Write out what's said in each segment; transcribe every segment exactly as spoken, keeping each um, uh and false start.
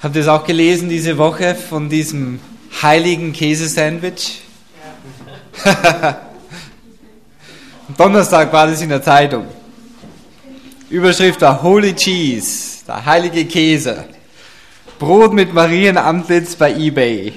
Habt ihr es auch gelesen diese Woche von diesem heiligen Käsesandwich? Ja. Am Donnerstag war das in der Zeitung. Überschrift war Holy Cheese, der heilige Käse. Brot mit Marienantlitz bei eBay.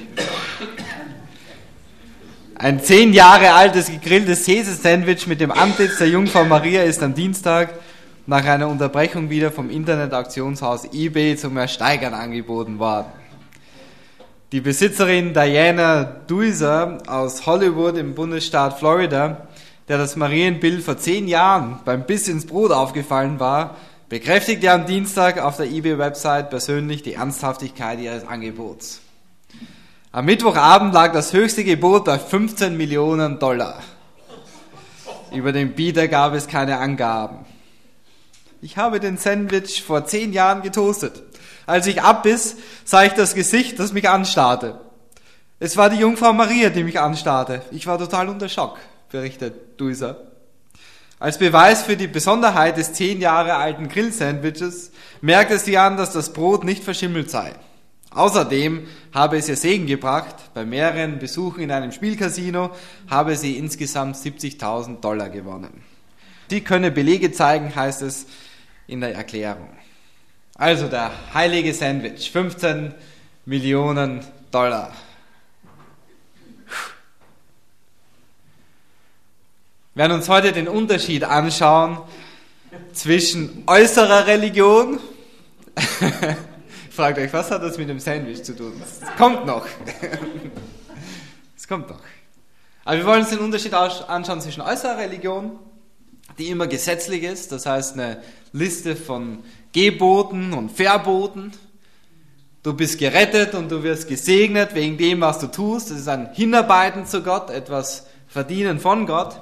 Ein zehn Jahre altes gegrilltes Käsesandwich mit dem Antlitz der Jungfrau Maria ist am Dienstag nach einer Unterbrechung wieder vom Internetauktionshaus eBay zum Ersteigern angeboten worden. Die Besitzerin Diana Deuser aus Hollywood im Bundesstaat Florida, der das Marienbild vor zehn Jahren beim Biss ins Brot aufgefallen war, bekräftigte am Dienstag auf der eBay-Website persönlich die Ernsthaftigkeit ihres Angebots. Am Mittwochabend lag das höchste Gebot bei fünfzehn Millionen Dollar. Über den Bieter gab es keine Angaben. Ich habe den Sandwich vor zehn Jahren getoastet. Als ich abbiss, sah ich das Gesicht, das mich anstarrte. Es war die Jungfrau Maria, die mich anstarrte. Ich war total unter Schock, berichtet Deuser. Als Beweis für die Besonderheit des zehn Jahre alten Grillsandwiches merkte sie an, dass das Brot nicht verschimmelt sei. Außerdem habe es ihr Segen gebracht. Bei mehreren Besuchen in einem Spielcasino habe sie insgesamt siebzigtausend Dollar gewonnen. Sie könne Belege zeigen, heißt es in der Erklärung. Also der heilige Sandwich, fünfzehn Millionen Dollar. Wir werden uns heute den Unterschied anschauen zwischen äußerer Religion. Fragt euch, was hat das mit dem Sandwich zu tun? Es kommt noch. Es kommt noch. Aber wir wollen uns den Unterschied anschauen zwischen äußerer Religion, die immer gesetzlich ist, das heißt eine Liste von Geboten und Verboten. Du bist gerettet und du wirst gesegnet wegen dem, was du tust. Das ist ein Hinarbeiten zu Gott, etwas verdienen von Gott.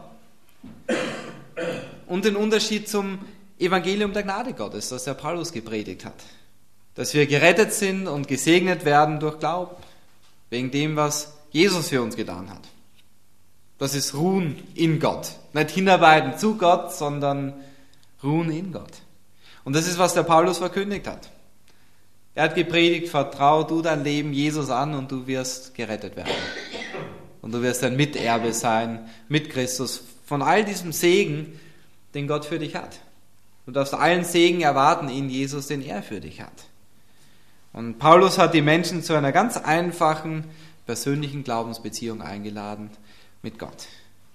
Und den Unterschied zum Evangelium der Gnade Gottes, das der Paulus gepredigt hat. Dass wir gerettet sind und gesegnet werden durch Glauben, wegen dem, was Jesus für uns getan hat. Das ist Ruhen in Gott. Nicht hinarbeiten zu Gott, sondern ruhen in Gott. Und das ist, was der Paulus verkündigt hat. Er hat gepredigt, vertrau du dein Leben Jesus an und du wirst gerettet werden. Und du wirst ein Miterbe sein mit Christus von all diesem Segen, den Gott für dich hat. Du darfst allen Segen erwarten in Jesus, den er für dich hat. Und Paulus hat die Menschen zu einer ganz einfachen, persönlichen Glaubensbeziehung eingeladen mit Gott.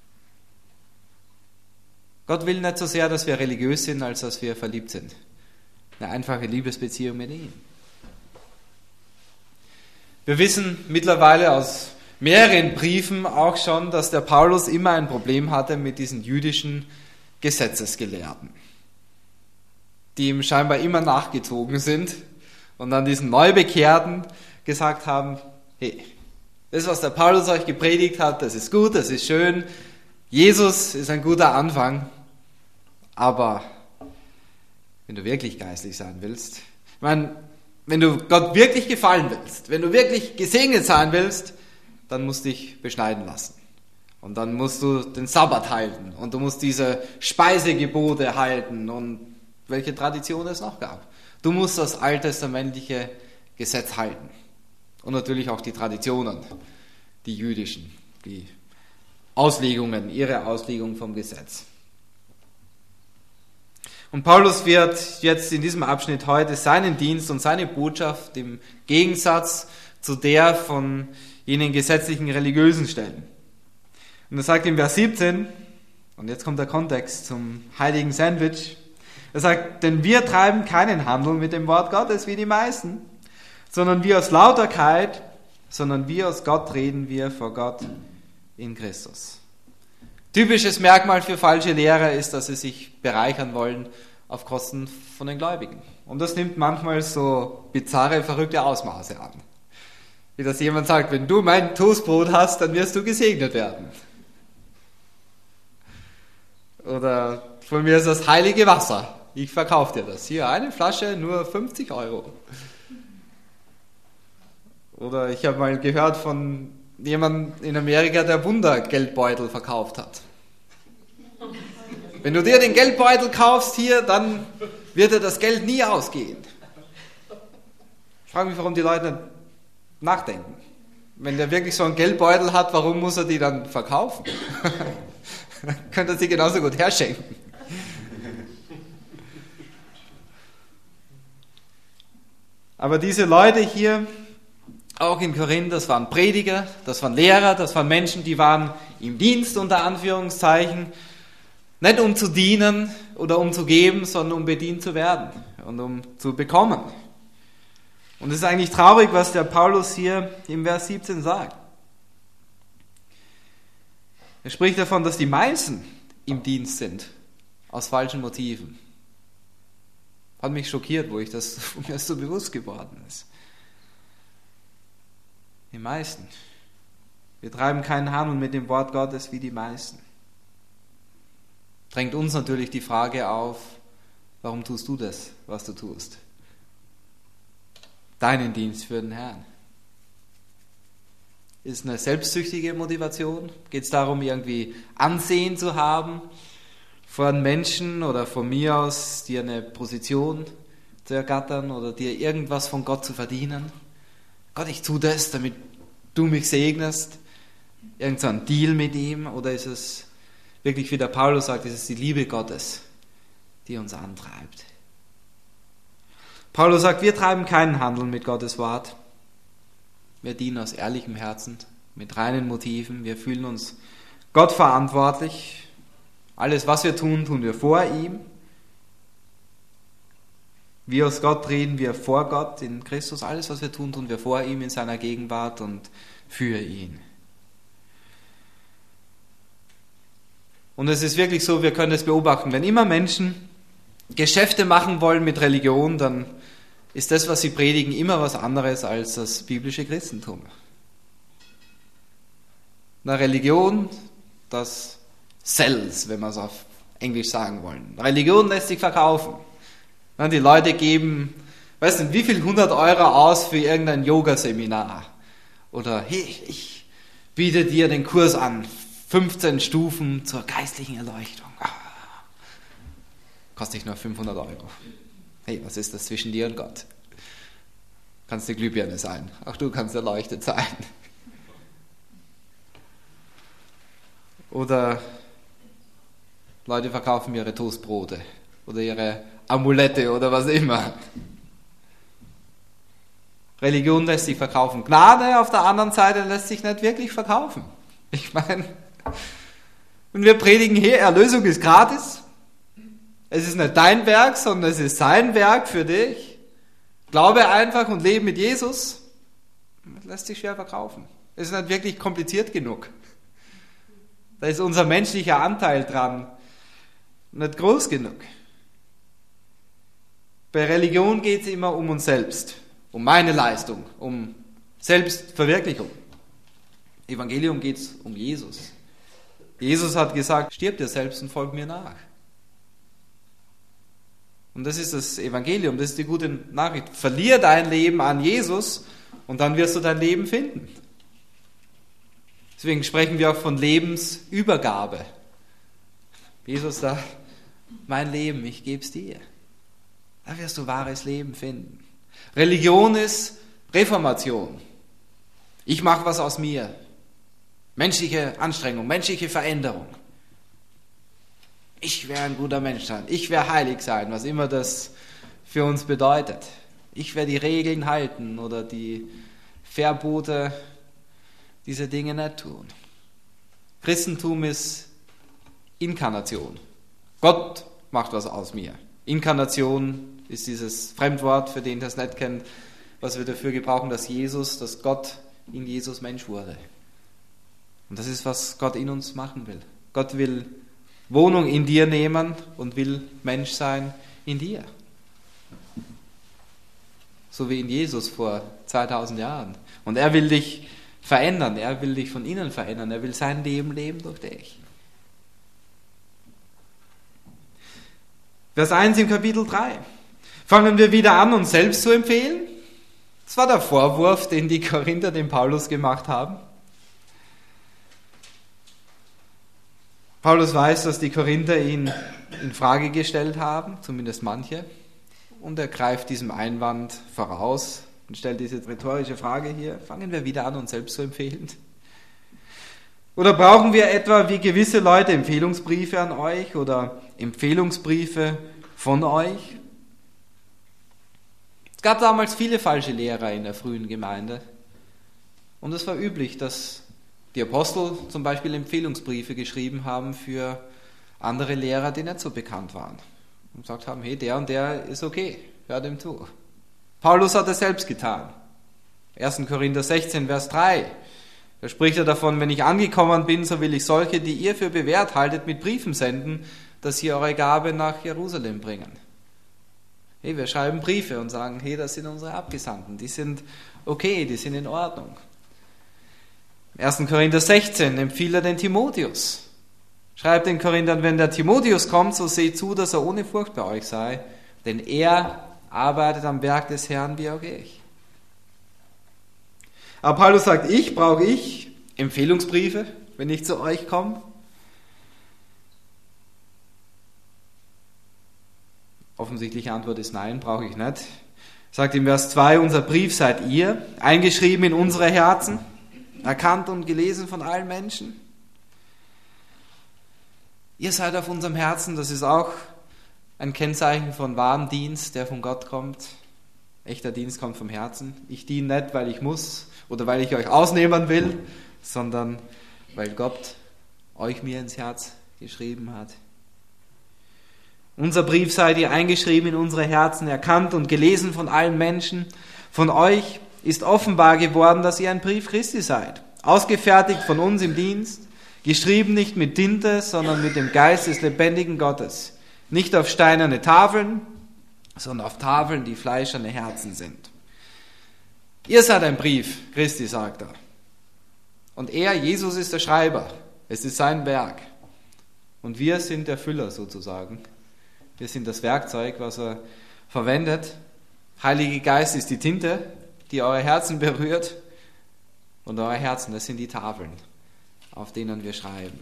Gott will nicht so sehr, dass wir religiös sind, als dass wir verliebt sind. Eine einfache Liebesbeziehung mit ihm. Wir wissen mittlerweile aus mehreren Briefen auch schon, dass der Paulus immer ein Problem hatte mit diesen jüdischen Gesetzesgelehrten, die ihm scheinbar immer nachgezogen sind und an diesen Neubekehrten gesagt haben, hey, das, was der Paulus euch gepredigt hat, das ist gut, das ist schön, Jesus ist ein guter Anfang, aber wenn du wirklich geistlich sein willst, ich meine, wenn du Gott wirklich gefallen willst, wenn du wirklich gesegnet sein willst, dann musst du dich beschneiden lassen. Und dann musst du den Sabbat halten und du musst diese Speisegebote halten und welche Tradition es noch gab. Du musst das alttestamentliche Gesetz halten. Und natürlich auch die Traditionen, die jüdischen, die Auslegungen, ihre Auslegung vom Gesetz. Und Paulus wird jetzt in diesem Abschnitt heute seinen Dienst und seine Botschaft im Gegensatz zu der von jenen gesetzlichen Religiösen stellen. Und er sagt in Vers siebzehn, und jetzt kommt der Kontext zum heiligen Sandwich, er sagt, denn wir treiben keinen Handel mit dem Wort Gottes wie die meisten, sondern wir aus Lauterkeit, sondern wir aus Gott reden wir vor Gott in Christus. Typisches Merkmal für falsche Lehrer ist, dass sie sich bereichern wollen auf Kosten von den Gläubigen. Und das nimmt manchmal so bizarre, verrückte Ausmaße an. Wie dass jemand sagt, wenn du mein Toastbrot hast, dann wirst du gesegnet werden. Oder von mir ist das heilige Wasser. Ich verkaufe dir das. Hier, eine Flasche, nur fünfzig Euro. Oder ich habe mal gehört von jemandem in Amerika, der Wundergeldbeutel verkauft hat. Wenn du dir den Geldbeutel kaufst hier, dann wird dir das Geld nie ausgehen. Ich frage mich, warum die Leute nicht nachdenken. Wenn der wirklich so einen Geldbeutel hat, warum muss er die dann verkaufen? Könnte er sie genauso gut herschenken. Aber diese Leute hier, auch in Korinth, das waren Prediger, das waren Lehrer, das waren Menschen, die waren im Dienst unter Anführungszeichen, nicht um zu dienen oder um zu geben, sondern um bedient zu werden und um zu bekommen. Und es ist eigentlich traurig, was der Paulus hier im Vers siebzehn sagt. Er spricht davon, dass die meisten im Dienst sind, aus falschen Motiven. Hat mich schockiert, wo ich das mir erst so bewusst geworden ist. Die meisten. Wir treiben keinen Handel mit dem Wort Gottes wie die meisten. Drängt uns natürlich die Frage auf, warum tust du das, was du tust? Deinen Dienst für den Herrn. Ist eine selbstsüchtige Motivation? Geht es darum, irgendwie Ansehen zu haben von Menschen oder von mir aus, dir eine Position zu ergattern oder dir irgendwas von Gott zu verdienen? Gott, ich tue das, damit du mich segnest. Irgend so ein Deal mit ihm? Oder ist es wirklich, wie der Paulus sagt, ist es die Liebe Gottes, die uns antreibt? Paulus sagt, wir treiben keinen Handel mit Gottes Wort. Wir dienen aus ehrlichem Herzen, mit reinen Motiven. Wir fühlen uns Gott verantwortlich. Alles, was wir tun, tun wir vor ihm. Wir aus Gott reden wir vor Gott in Christus. Alles, was wir tun, tun wir vor ihm in seiner Gegenwart und für ihn. Und es ist wirklich so, wir können es beobachten. Wenn immer Menschen Geschäfte machen wollen mit Religion, dann ist das, was sie predigen, immer was anderes als das biblische Christentum. Eine Religion, das sells, wenn wir es auf Englisch sagen wollen. Religion lässt sich verkaufen. Die Leute geben, weißt du, wie viel hundert Euro aus für irgendein Yoga-Seminar. Oder, hey, ich biete dir den Kurs an, fünfzehn Stufen zur geistlichen Erleuchtung. Ah. Kostet dich nur fünfhundert Euro. Hey, was ist das zwischen dir und Gott? Kannst eine Glühbirne sein. Auch du kannst erleuchtet sein. Oder Leute verkaufen ihre Toastbrote oder ihre Amulette oder was immer. Religion lässt sich verkaufen. Gnade auf der anderen Seite lässt sich nicht wirklich verkaufen. Ich meine, und wir predigen hier, Erlösung ist gratis. Es ist nicht dein Werk, sondern es ist sein Werk für dich. Glaube einfach und lebe mit Jesus. Das lässt sich schwer verkaufen. Es ist nicht wirklich kompliziert genug. Da ist unser menschlicher Anteil dran nicht groß genug. Bei Religion geht es immer um uns selbst, um meine Leistung, um Selbstverwirklichung. Evangelium geht es um Jesus. Jesus hat gesagt, stirb dir selbst und folg mir nach. Und das ist das Evangelium, das ist die gute Nachricht. Verlier dein Leben an Jesus und dann wirst du dein Leben finden. Deswegen sprechen wir auch von Lebensübergabe. Jesus sagt, mein Leben, ich gebe es dir. Da wirst du wahres Leben finden. Religion ist Reformation. Ich mache was aus mir. Menschliche Anstrengung, menschliche Veränderung. Ich werde ein guter Mensch sein. Ich werde heilig sein, was immer das für uns bedeutet. Ich werde die Regeln halten oder die Verbote, diese Dinge nicht tun. Christentum ist Inkarnation. Gott macht was aus mir. Inkarnation ist dieses Fremdwort, für den das nicht kennt, was wir dafür gebrauchen, dass Jesus, dass Gott in Jesus Mensch wurde. Und das ist, was Gott in uns machen will. Gott will Wohnung in dir nehmen und will Mensch sein in dir. So wie in Jesus vor zweitausend Jahren. Und er will dich verändern, er will dich von innen verändern, er will sein Leben leben durch dich. Vers eins im Kapitel drei. Fangen wir wieder an, uns selbst zu empfehlen. Das war der Vorwurf, den die Korinther dem Paulus gemacht haben. Paulus weiß, dass die Korinther ihn in Frage gestellt haben, zumindest manche, und er greift diesem Einwand voraus, und stellt diese rhetorische Frage hier, fangen wir wieder an, uns selbst zu empfehlen? Oder brauchen wir etwa wie gewisse Leute Empfehlungsbriefe an euch oder Empfehlungsbriefe von euch? Es gab damals viele falsche Lehrer in der frühen Gemeinde und es war üblich, dass die Apostel zum Beispiel Empfehlungsbriefe geschrieben haben für andere Lehrer, die nicht so bekannt waren und gesagt haben, hey, der und der ist okay, hört ihm zu. Paulus hat es selbst getan. erster Korinther sechzehn, Vers drei. Da spricht er davon, wenn ich angekommen bin, so will ich solche, die ihr für bewährt haltet, mit Briefen senden, dass sie eure Gabe nach Jerusalem bringen. Hey, wir schreiben Briefe und sagen, hey, das sind unsere Abgesandten, die sind okay, die sind in Ordnung. erster Korinther sechzehn empfiehlt er den Timotheus. Schreibt den Korinthern, wenn der Timotheus kommt, so seht zu, dass er ohne Furcht bei euch sei, denn er arbeitet am Werk des Herrn wie auch ich. Aber Paulus sagt, ich, brauche ich Empfehlungsbriefe, wenn ich zu euch komme? Offensichtliche Antwort ist nein, brauche ich nicht. Sagt in Vers zwei, unser Brief seid ihr, eingeschrieben in unsere Herzen, erkannt und gelesen von allen Menschen. Ihr seid auf unserem Herzen, das ist auch ein Kennzeichen von wahrem Dienst, der von Gott kommt. Echter Dienst kommt vom Herzen. Ich diene nicht, weil ich muss oder weil ich euch ausnehmen will, sondern weil Gott euch mir ins Herz geschrieben hat. Unser Brief seid ihr eingeschrieben in unsere Herzen, erkannt und gelesen von allen Menschen. Von euch ist offenbar geworden, dass ihr ein Brief Christi seid, ausgefertigt von uns im Dienst, geschrieben nicht mit Tinte, sondern mit dem Geist des lebendigen Gottes, nicht auf steinerne Tafeln, sondern auf Tafeln, die fleischerne Herzen sind. Ihr seid ein Brief Christi, sagt er. Und er, Jesus, ist der Schreiber. Es ist sein Werk. Und wir sind der Füller sozusagen. Wir sind das Werkzeug, was er verwendet. Heilige Geist ist die Tinte, die eure Herzen berührt. Und eure Herzen, das sind die Tafeln, auf denen wir schreiben.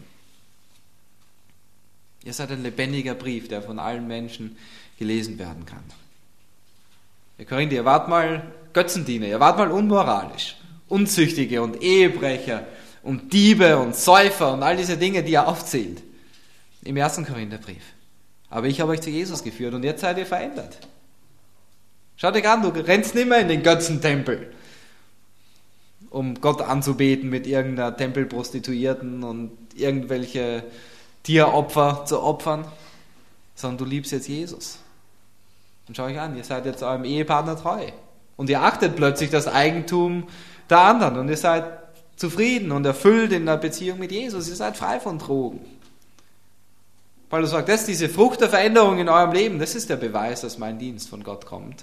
Ihr seid ein lebendiger Brief, der von allen Menschen gelesen werden kann. Ihr Korinther, ihr wart mal Götzendiener, ihr wart mal unmoralisch, Unzüchtige und Ehebrecher und Diebe und Säufer und all diese Dinge, die er aufzählt im ersten Korintherbrief. Aber ich habe euch zu Jesus geführt und jetzt seid ihr verändert. Schaut euch an, du rennst nicht mehr in den Götzentempel, um Gott anzubeten mit irgendeiner Tempelprostituierten und irgendwelche Tieropfer zu opfern, sondern du liebst jetzt Jesus. Und schau euch an, ihr seid jetzt eurem Ehepartner treu. Und ihr achtet plötzlich das Eigentum der anderen und ihr seid zufrieden und erfüllt in der Beziehung mit Jesus. Ihr seid frei von Drogen. Paulus sagt, das ist diese Frucht der Veränderung in eurem Leben, das ist der Beweis, dass mein Dienst von Gott kommt.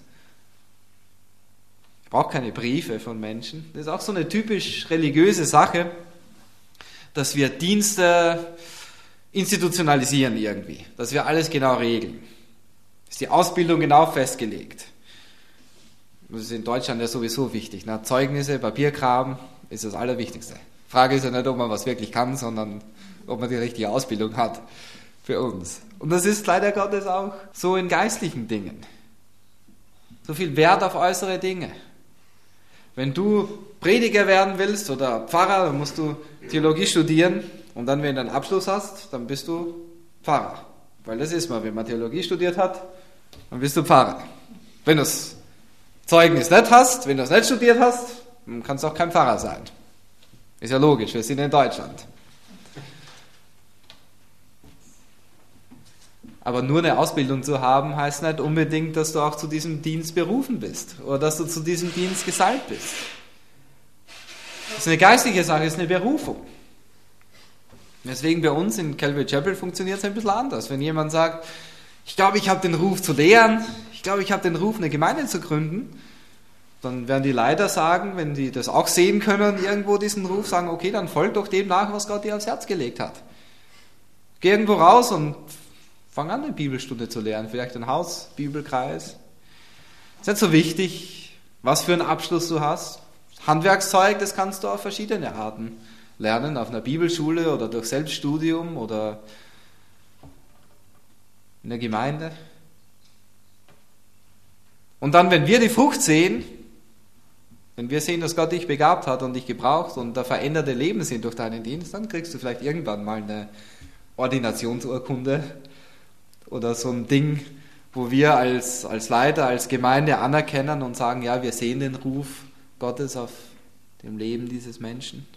Ich brauche keine Briefe von Menschen. Das ist auch so eine typisch religiöse Sache, dass wir Dienste institutionalisieren irgendwie, dass wir alles genau regeln. Ist die Ausbildung genau festgelegt. Das ist in Deutschland ja sowieso wichtig. Ne? Zeugnisse, Papierkram ist das Allerwichtigste. Frage ist ja nicht, ob man was wirklich kann, sondern ob man die richtige Ausbildung hat für uns. Und das ist leider Gottes auch so in geistlichen Dingen. So viel Wert auf äußere Dinge. Wenn du Prediger werden willst oder Pfarrer, dann musst du Theologie studieren und dann, wenn du einen Abschluss hast, dann bist du Pfarrer. Weil das ist man, wenn man Theologie studiert hat, dann bist du Pfarrer. Wenn du das Zeugnis nicht hast, wenn du es nicht studiert hast, dann kannst du auch kein Pfarrer sein. Ist ja logisch, wir sind in Deutschland. Aber nur eine Ausbildung zu haben, heißt nicht unbedingt, dass du auch zu diesem Dienst berufen bist oder dass du zu diesem Dienst gesalbt bist. Das ist eine geistliche Sache, das ist eine Berufung. Deswegen bei uns in Calvary Chapel funktioniert es ein bisschen anders. Wenn jemand sagt, ich glaube, ich habe den Ruf zu lehren, ich glaube, ich habe den Ruf, eine Gemeinde zu gründen, dann werden die Leiter sagen, wenn die das auch sehen können, irgendwo diesen Ruf, sagen, okay, dann folg doch dem nach, was Gott dir aufs Herz gelegt hat. Geh irgendwo raus und fang an, eine Bibelstunde zu lernen, vielleicht ein Haus, Bibelkreis. Ist nicht so wichtig, was für einen Abschluss du hast. Handwerkszeug, das kannst du auf verschiedene Arten lernen, auf einer Bibelschule oder durch Selbststudium oder in der Gemeinde. Und dann, wenn wir die Frucht sehen, Wenn wir sehen, dass Gott dich begabt hat und dich gebraucht und da veränderte Leben sind durch deinen Dienst, dann kriegst du vielleicht irgendwann mal eine Ordinationsurkunde oder so ein Ding, wo wir als, als Leiter, als Gemeinde anerkennen und sagen, ja, wir sehen den Ruf Gottes auf dem Leben dieses Menschen.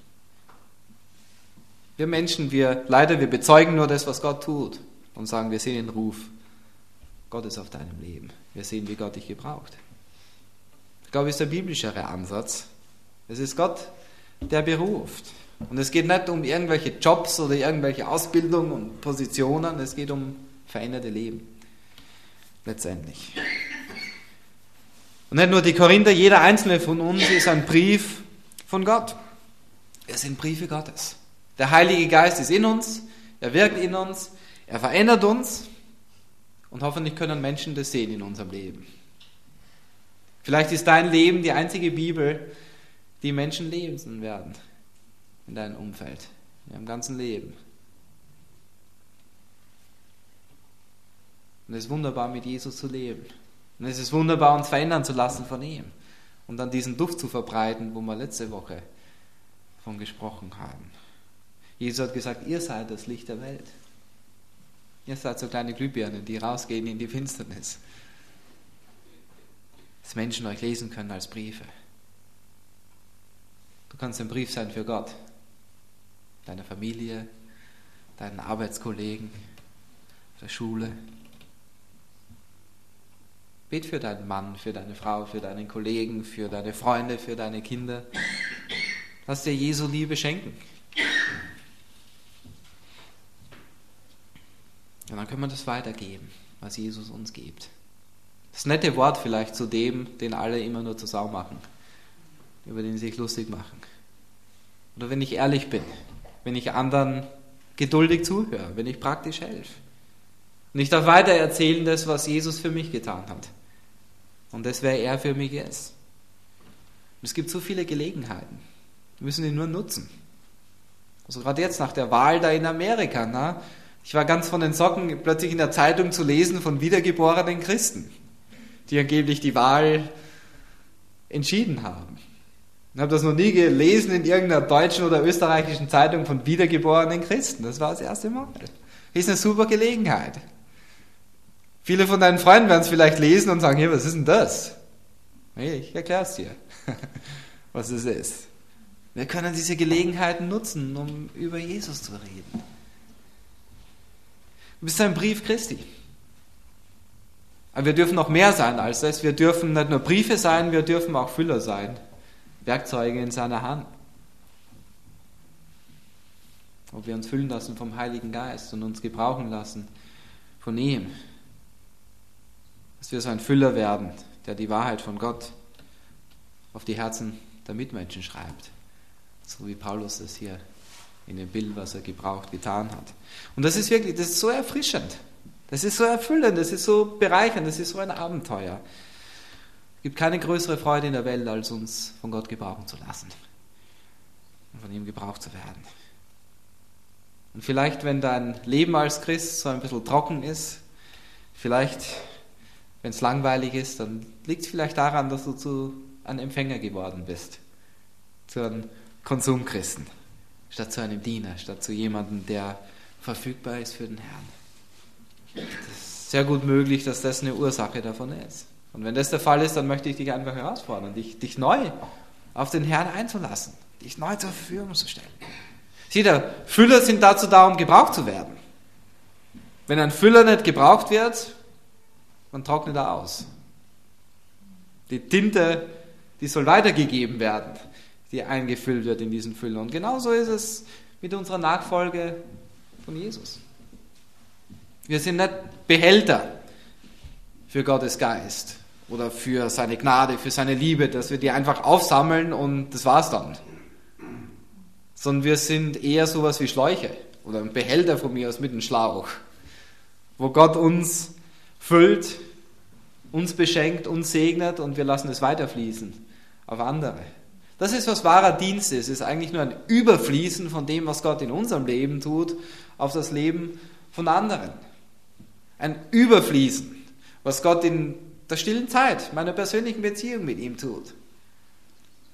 Wir Menschen, wir Leiter, wir bezeugen nur das, was Gott tut und sagen, wir sehen den Ruf Gottes auf deinem Leben. Wir sehen, wie Gott dich gebraucht. Ich glaube, das ist der biblischere Ansatz. Es ist Gott, der beruft. Und es geht nicht um irgendwelche Jobs oder irgendwelche Ausbildung und Positionen, es geht um veränderte Leben. Letztendlich. Und nicht nur die Korinther, jeder einzelne von uns ist ein Brief von Gott. Wir sind Briefe Gottes. Der Heilige Geist ist in uns, er wirkt in uns, er verändert uns und hoffentlich können Menschen das sehen in unserem Leben. Vielleicht ist dein Leben die einzige Bibel, die Menschen lesen werden in deinem Umfeld, in deinem ganzen Leben. Und es ist wunderbar, mit Jesus zu leben. Und es ist wunderbar, uns verändern zu lassen von ihm. Und dann diesen Duft zu verbreiten, wo wir letzte Woche von gesprochen haben. Jesus hat gesagt, ihr seid das Licht der Welt. Ihr seid so kleine Glühbirnen, die rausgehen in die Finsternis. Dass Menschen euch lesen können als Briefe. Du kannst ein Brief sein für Gott, deiner Familie, deinen Arbeitskollegen, der Schule. Bet für deinen Mann, für deine Frau, für deinen Kollegen, für deine Freunde, für deine Kinder. Lass dir Jesu Liebe schenken. Und dann können wir das weitergeben, was Jesus uns gibt. Das nette Wort vielleicht zu dem, den alle immer nur zur Sau machen, über den sie sich lustig machen. Oder wenn ich ehrlich bin, wenn ich anderen geduldig zuhöre, wenn ich praktisch helfe. Und ich darf weiter erzählen, das, was Jesus für mich getan hat. Und das, wer er für mich ist. Und es gibt so viele Gelegenheiten. Wir müssen die nur nutzen. Also gerade jetzt nach der Wahl da in Amerika. Na, ich war ganz von den Socken, plötzlich in der Zeitung zu lesen von wiedergeborenen Christen, die angeblich die Wahl entschieden haben. Ich habe das noch nie gelesen in irgendeiner deutschen oder österreichischen Zeitung von wiedergeborenen Christen. Das war das erste Mal. Das ist eine super Gelegenheit. Viele von deinen Freunden werden es vielleicht lesen und sagen, hey, was ist denn das? Hey, ich erkläre es dir, was es ist. Wir können diese Gelegenheiten nutzen, um über Jesus zu reden. Du bist ein Brief Christi. Aber wir dürfen noch mehr sein als das. Wir dürfen nicht nur Briefe sein, wir dürfen auch Füller sein. Werkzeuge in seiner Hand. Ob wir uns füllen lassen vom Heiligen Geist und uns gebrauchen lassen von ihm. Dass wir so ein Füller werden, der die Wahrheit von Gott auf die Herzen der Mitmenschen schreibt. So wie Paulus es hier in dem Bild, was er gebraucht, getan hat. Und das ist wirklich, das ist so erfrischend. Das ist so erfüllend, das ist so bereichernd, das ist so ein Abenteuer. Es gibt keine größere Freude in der Welt, als uns von Gott gebrauchen zu lassen. Und von ihm gebraucht zu werden. Und vielleicht, wenn dein Leben als Christ so ein bisschen trocken ist, vielleicht, wenn es langweilig ist, dann liegt es vielleicht daran, dass du zu einem Empfänger geworden bist. Zu einem Konsumchristen. Statt zu einem Diener, statt zu jemandem, der verfügbar ist für den Herrn. Es ist sehr gut möglich, dass das eine Ursache davon ist. Und wenn das der Fall ist, dann möchte ich dich einfach herausfordern, dich, dich neu auf den Herrn einzulassen, dich neu zur Verfügung zu stellen. Sieh, der Füller sind dazu da, um gebraucht zu werden. Wenn ein Füller nicht gebraucht wird, dann trocknet er aus. Die Tinte, die soll weitergegeben werden, die eingefüllt wird in diesen Füller. Und genauso ist es mit unserer Nachfolge von Jesus. Wir sind nicht Behälter für Gottes Geist oder für seine Gnade, für seine Liebe, dass wir die einfach aufsammeln und das war's dann. Sondern wir sind eher sowas wie Schläuche oder ein Behälter von mir aus mit einem Schlauch, wo Gott uns füllt, uns beschenkt, uns segnet und wir lassen es weiterfließen auf andere. Das ist, was wahrer Dienst ist. Es ist eigentlich nur ein Überfließen von dem, was Gott in unserem Leben tut, auf das Leben von anderen. Ein Überfließen, was Gott in der stillen Zeit, meiner persönlichen Beziehung mit ihm tut.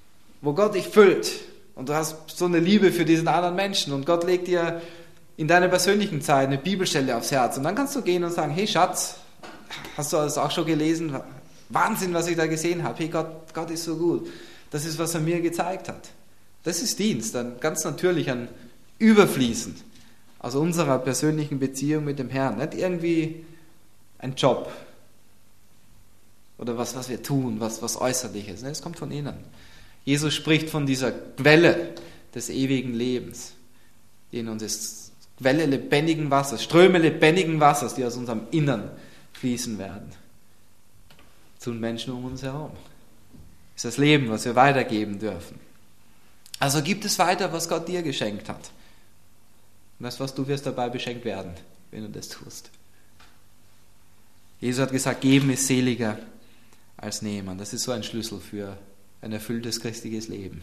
wo Gott dich füllt und du hast so eine Liebe für diesen anderen Menschen und Gott legt dir in deiner persönlichen Zeit eine Bibelstelle aufs Herz und dann kannst du gehen und sagen, hey Schatz, hast du das auch schon gelesen? Wahnsinn, was ich da gesehen habe. Hey, Gott, Gott ist so gut. Das ist, was er mir gezeigt hat. Das ist Dienst, dann ganz natürlich ein Überfließen aus unserer persönlichen Beziehung mit dem Herrn. Nicht irgendwie ein Job oder was, was wir tun, was, was Äußerliches. Es kommt von innen. Jesus spricht von dieser Quelle des ewigen Lebens, die in uns ist. Quelle lebendigen Wassers, Ströme lebendigen Wassers, die aus unserem Innern fließen werden. Zu den Menschen um uns herum. Das ist das Leben, was wir weitergeben dürfen. Also gibt es weiter, was Gott dir geschenkt hat. Und das, was du wirst dabei beschenkt werden, wenn du das tust. Jesus hat gesagt, geben ist seliger als nehmen. Das ist so ein Schlüssel für ein erfülltes christliches Leben.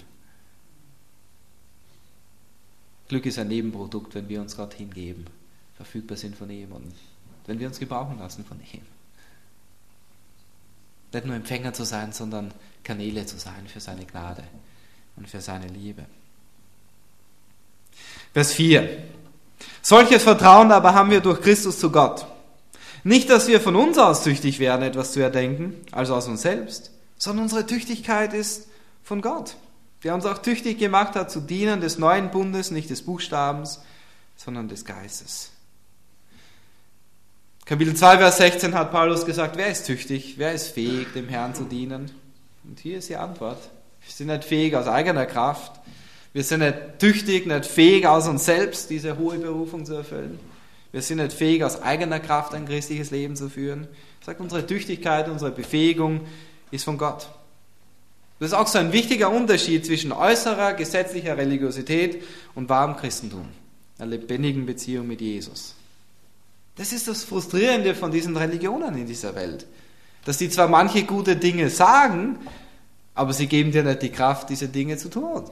Glück ist ein Nebenprodukt, wenn wir uns Gott hingeben, verfügbar sind von ihm und wenn wir uns gebrauchen lassen von ihm. Nicht nur Empfänger zu sein, sondern Kanäle zu sein für seine Gnade und für seine Liebe. Vers vier. Solches Vertrauen aber haben wir durch Christus zu Gott. Nicht, dass wir von uns aus tüchtig wären, etwas zu erdenken, also aus uns selbst, sondern unsere Tüchtigkeit ist von Gott, der uns auch tüchtig gemacht hat zu dienen des neuen Bundes, nicht des Buchstabens, sondern des Geistes. Kapitel zwei, Vers sechzehn hat Paulus gesagt, wer ist tüchtig, wer ist fähig, dem Herrn zu dienen? Und hier ist die Antwort. Wir sind nicht fähig aus eigener Kraft. Wir sind nicht tüchtig, nicht fähig aus uns selbst, diese hohe Berufung zu erfüllen. Wir sind nicht fähig, aus eigener Kraft ein christliches Leben zu führen. Er sagt, unsere Tüchtigkeit, unsere Befähigung ist von Gott. Das ist auch so ein wichtiger Unterschied zwischen äußerer, gesetzlicher Religiosität und wahrem Christentum, einer lebendigen Beziehung mit Jesus. Das ist das Frustrierende von diesen Religionen in dieser Welt. Dass die zwar manche gute Dinge sagen, aber sie geben dir nicht die Kraft, diese Dinge zu tun.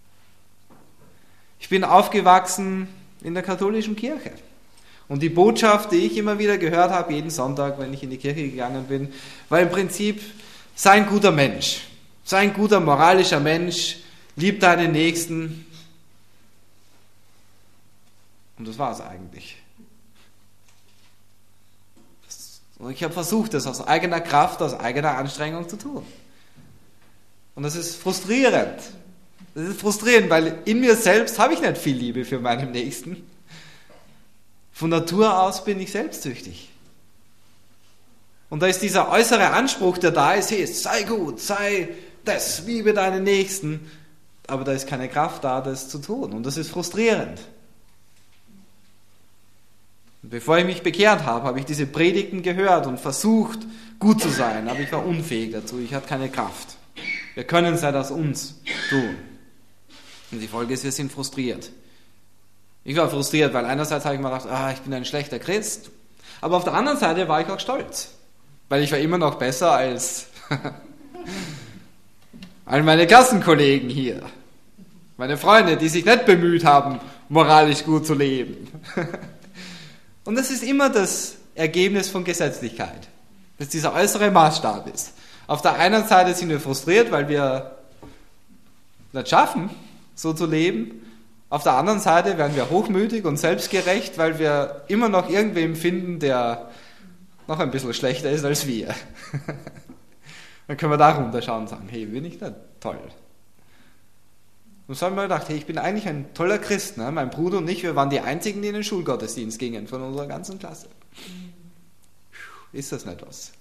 Ich bin aufgewachsen in der katholischen Kirche. Und die Botschaft, die ich immer wieder gehört habe, jeden Sonntag, wenn ich in die Kirche gegangen bin, war im Prinzip, sei ein guter Mensch. Sei ein guter moralischer Mensch, lieb deinen Nächsten. Und das war es eigentlich. Und ich habe versucht, das aus eigener Kraft, aus eigener Anstrengung zu tun. Und das ist frustrierend. Das ist frustrierend, weil in mir selbst habe ich nicht viel Liebe für meinen Nächsten. Von Natur aus bin ich selbstsüchtig. Und da ist dieser äußere Anspruch, der da ist, hey, sei gut, sei das, liebe deinen Nächsten. Aber da ist keine Kraft da, das zu tun. Und das ist frustrierend. Und bevor ich mich bekehrt habe, habe ich diese Predigten gehört und versucht, gut zu sein. Aber ich war unfähig dazu, ich hatte keine Kraft. Wir können es nicht aus uns tun. Und die Folge ist, wir sind frustriert. Ich war frustriert, weil einerseits habe ich mir gedacht, ah, ich bin ein schlechter Christ. Aber auf der anderen Seite war ich auch stolz. Weil ich war immer noch besser als all meine Klassenkollegen hier. Meine Freunde, die sich nicht bemüht haben, moralisch gut zu leben. Und das ist immer das Ergebnis von Gesetzlichkeit. Dass dieser äußere Maßstab ist. Auf der einen Seite sind wir frustriert, weil wir nicht schaffen, so zu leben. Auf der anderen Seite werden wir hochmütig und selbstgerecht, weil wir immer noch irgendwem finden, der noch ein bisschen schlechter ist als wir. Dann können wir da runterschauen und sagen, hey, bin ich nicht toll? Und so haben wir gedacht, hey, ich bin eigentlich ein toller Christ. Ne? Mein Bruder und ich, wir waren die Einzigen, die in den Schulgottesdienst gingen von unserer ganzen Klasse. Ist das nicht was?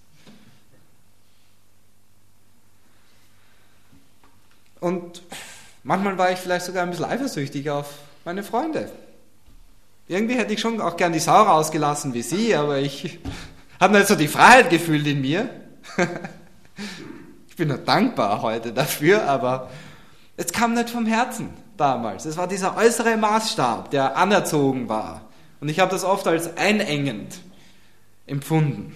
Und manchmal war ich vielleicht sogar ein bisschen eifersüchtig auf meine Freunde. Irgendwie hätte ich schon auch gern die Sau rausgelassen wie sie, aber ich habe nicht so die Freiheit gefühlt in mir. Ich bin nur dankbar heute dafür, aber es kam nicht vom Herzen damals. Es war dieser äußere Maßstab, der anerzogen war. Und ich habe das oft als einengend empfunden.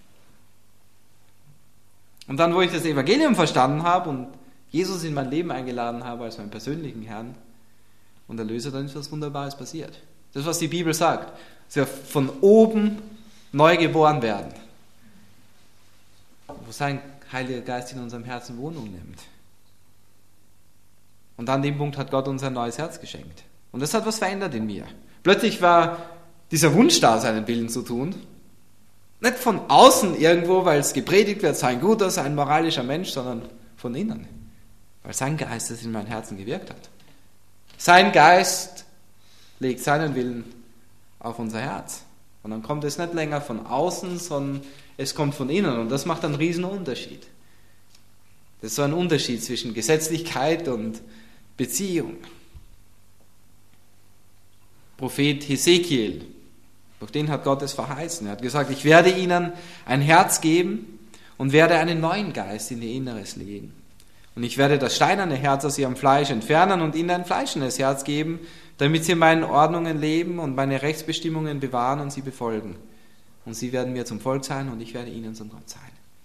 Und dann, wo ich das Evangelium verstanden habe und Jesus in mein Leben eingeladen habe als meinen persönlichen Herrn und Erlöser, dann ist was Wunderbares passiert. Das ist, was die Bibel sagt. Dass wir von oben neu geboren werden. Wo sein Heiliger Geist in unserem Herzen Wohnung nimmt. Und an dem Punkt hat Gott uns ein neues Herz geschenkt. Und das hat was verändert in mir. Plötzlich war dieser Wunsch da, seinen Willen zu tun. Nicht von außen irgendwo, weil es gepredigt wird, sei ein guter, sei ein moralischer Mensch, sondern von innen. Weil sein Geist es in mein Herzen gewirkt hat. Sein Geist legt seinen Willen auf unser Herz. Und dann kommt es nicht länger von außen, sondern es kommt von innen. Und das macht einen riesen Unterschied. Das ist so ein Unterschied zwischen Gesetzlichkeit und Beziehung. Prophet Hesekiel, durch den hat Gott es verheißen. Er hat gesagt, ich werde ihnen ein Herz geben und werde einen neuen Geist in ihr Inneres legen. Und ich werde das steinerne Herz aus ihrem Fleisch entfernen und ihnen ein fleischendes Herz geben, damit sie in meinen Ordnungen leben und meine Rechtsbestimmungen bewahren und sie befolgen. Und sie werden mir zum Volk sein und ich werde ihnen zum Gott sein.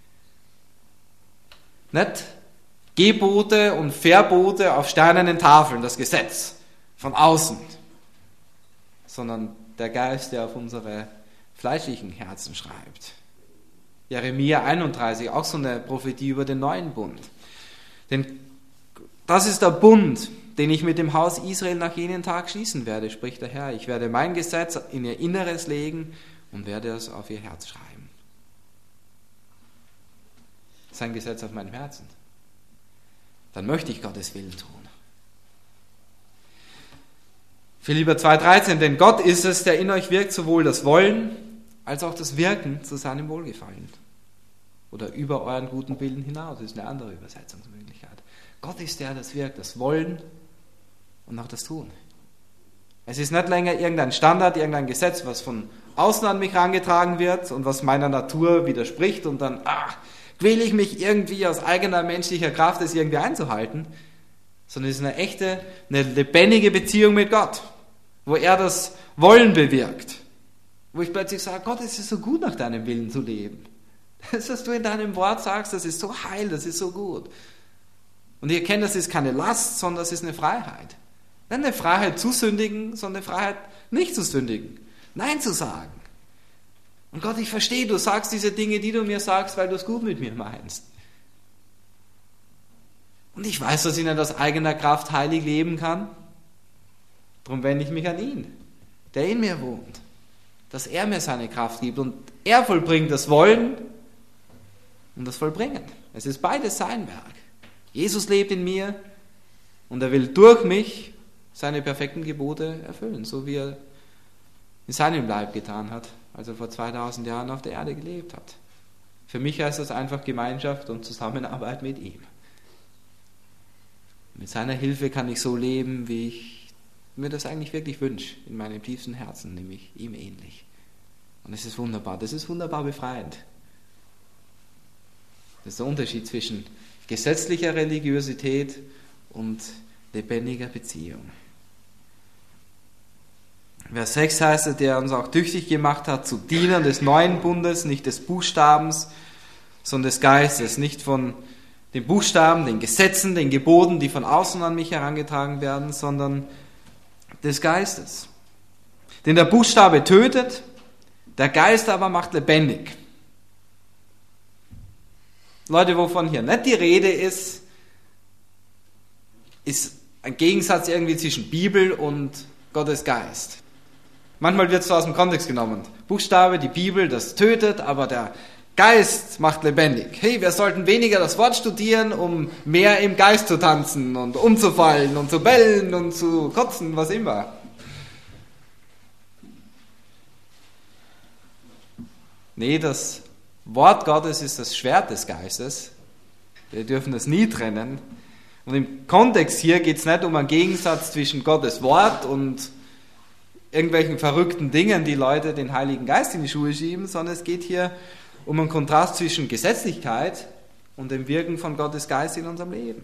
Nicht Gebote und Verbote auf steinernen Tafeln, das Gesetz von außen, sondern der Geist, der auf unsere fleischlichen Herzen schreibt. Jeremia einunddreißig, auch so eine Prophetie über den neuen Bund. Denn das ist der Bund, den ich mit dem Haus Israel nach jenem Tag schließen werde, spricht der Herr. Ich werde mein Gesetz in ihr Inneres legen und werde es auf ihr Herz schreiben. Sein Gesetz auf meinem Herzen. Dann möchte ich Gottes Willen tun. Philipper zwei dreizehn, denn Gott ist es, der in euch wirkt, sowohl das Wollen als auch das Wirken zu seinem Wohlgefallen. Oder über euren guten Willen hinaus, das ist eine andere Übersetzungsmöglichkeit. Gott ist der, der das wirkt, das Wollen und auch das Tun. Es ist nicht länger irgendein Standard, irgendein Gesetz, was von außen an mich herangetragen wird und was meiner Natur widerspricht und dann ah, quäle ich mich irgendwie aus eigener menschlicher Kraft, es irgendwie einzuhalten, sondern es ist eine echte, eine lebendige Beziehung mit Gott, wo er das Wollen bewirkt, wo ich plötzlich sage, Gott, es ist so gut, nach deinem Willen zu leben. Das, was du in deinem Wort sagst, das ist so heil, das ist so gut. Und ich erkenne, das ist keine Last, sondern das ist eine Freiheit. Nicht eine Freiheit zu sündigen, sondern eine Freiheit nicht zu sündigen. Nein zu sagen. Und Gott, ich verstehe, du sagst diese Dinge, die du mir sagst, weil du es gut mit mir meinst. Und ich weiß, dass ich nicht aus eigener Kraft heilig leben kann. Darum wende ich mich an ihn, der in mir wohnt. Dass er mir seine Kraft gibt. Und er vollbringt das Wollen und das Vollbringen. Es ist beides sein Werk. Jesus lebt in mir und er will durch mich seine perfekten Gebote erfüllen, so wie er in seinem Leib getan hat, als er vor zweitausend Jahren auf der Erde gelebt hat. Für mich heißt das einfach Gemeinschaft und Zusammenarbeit mit ihm. Mit seiner Hilfe kann ich so leben, wie ich mir das eigentlich wirklich wünsche, in meinem tiefsten Herzen, nämlich ihm ähnlich. Und es ist wunderbar, das ist wunderbar befreiend. Das ist der Unterschied zwischen gesetzlicher Religiosität und lebendiger Beziehung. Vers sechs heißt es, der uns auch tüchtig gemacht hat zu Dienern des neuen Bundes, nicht des Buchstabens, sondern des Geistes, nicht von den Buchstaben, den Gesetzen, den Geboten, die von außen an mich herangetragen werden, sondern des Geistes. Denn der Buchstabe tötet, der Geist aber macht lebendig. Leute, wovon hier nicht die Rede ist, ist ein Gegensatz irgendwie zwischen Bibel und Gottes Geist. Manchmal wird es so aus dem Kontext genommen. Buchstabe, die Bibel, das tötet, aber der Geist macht lebendig. Hey, wir sollten weniger das Wort studieren, um mehr im Geist zu tanzen und umzufallen und zu bellen und zu kotzen, was immer. Nee, das Wort Gottes ist das Schwert des Geistes. Wir dürfen das nie trennen. Und im Kontext hier geht es nicht um einen Gegensatz zwischen Gottes Wort und irgendwelchen verrückten Dingen, die Leute den Heiligen Geist in die Schuhe schieben, sondern es geht hier um einen Kontrast zwischen Gesetzlichkeit und dem Wirken von Gottes Geist in unserem Leben.